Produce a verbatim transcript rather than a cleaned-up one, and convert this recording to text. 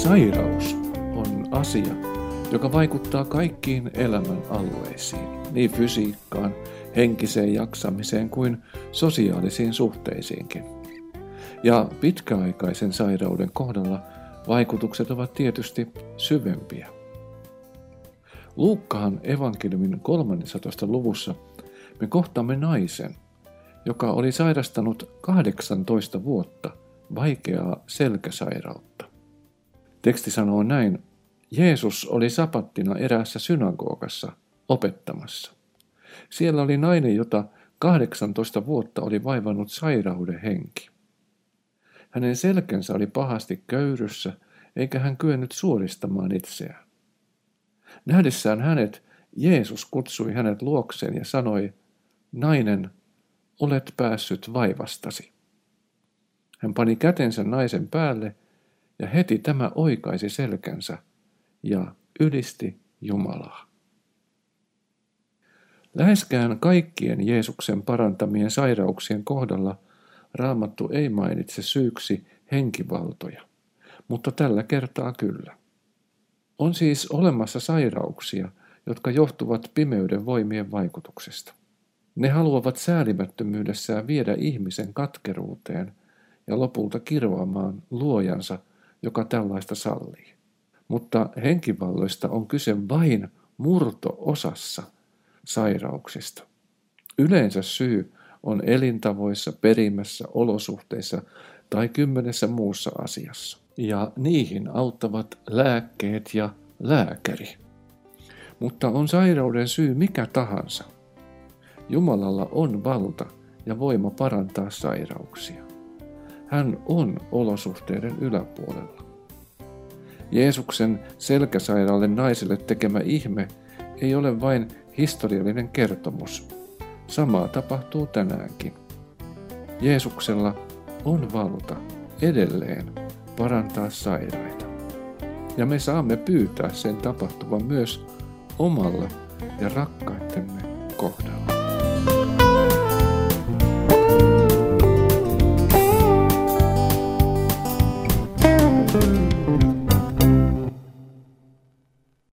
Sairaus on asia, joka vaikuttaa kaikkiin elämän alueisiin, niin fysiikkaan, henkiseen jaksamiseen kuin sosiaalisiin suhteisiinkin. Ja pitkäaikaisen sairauden kohdalla vaikutukset ovat tietysti syvempiä. Luukkaan evankeliumin kolmannessatoista luvussa me kohtaamme naisen, joka oli sairastanut kahdeksantoista vuotta vaikeaa selkäsairautta. Teksti sanoo näin: Jeesus oli sapattina eräässä synagogassa opettamassa. Siellä oli nainen, jota kahdeksantoista vuotta oli vaivannut sairauden henki. Hänen selkänsä oli pahasti köyryssä, eikä hän kyennyt suoristamaan itseään. Nähdessään hänet, Jeesus kutsui hänet luokseen ja sanoi: Nainen, olet päässyt vaivastasi. Hän pani kätensä naisen päälle, ja heti tämä oikaisi selkänsä ja ylisti Jumalaa. Läheskään kaikkien Jeesuksen parantamien sairauksien kohdalla Raamattu ei mainitse syyksi henkivaltoja, mutta tällä kertaa kyllä. On siis olemassa sairauksia, jotka johtuvat pimeyden voimien vaikutuksesta. Ne haluavat säälimättömyydessään viedä ihmisen katkeruuteen ja lopulta kirvaamaan luojansa, joka tällaista sallii. Mutta henkivalloista on kyse vain murto-osassa sairauksista. Yleensä syy on elintavoissa, perimässä, olosuhteissa tai kymmenessä muussa asiassa. Ja niihin auttavat lääkkeet ja lääkäri. Mutta on sairauden syy mikä tahansa. Jumalalla on valta ja voima parantaa sairauksia. Hän on olosuhteiden yläpuolella. Jeesuksen selkäsairaalle naiselle tekemä ihme ei ole vain historiallinen kertomus. Samaa tapahtuu tänäänkin. Jeesuksella on valta edelleen parantaa sairaita. Ja me saamme pyytää sen tapahtuvan myös omalla ja rakkaittemme kohdalla.